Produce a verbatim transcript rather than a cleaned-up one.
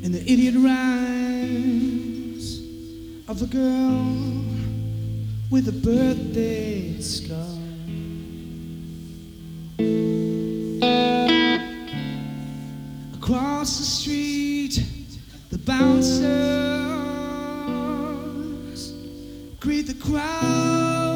and the idiot rhymes of a girl with a birthday scar. Across the street, the bouncers greet the crowd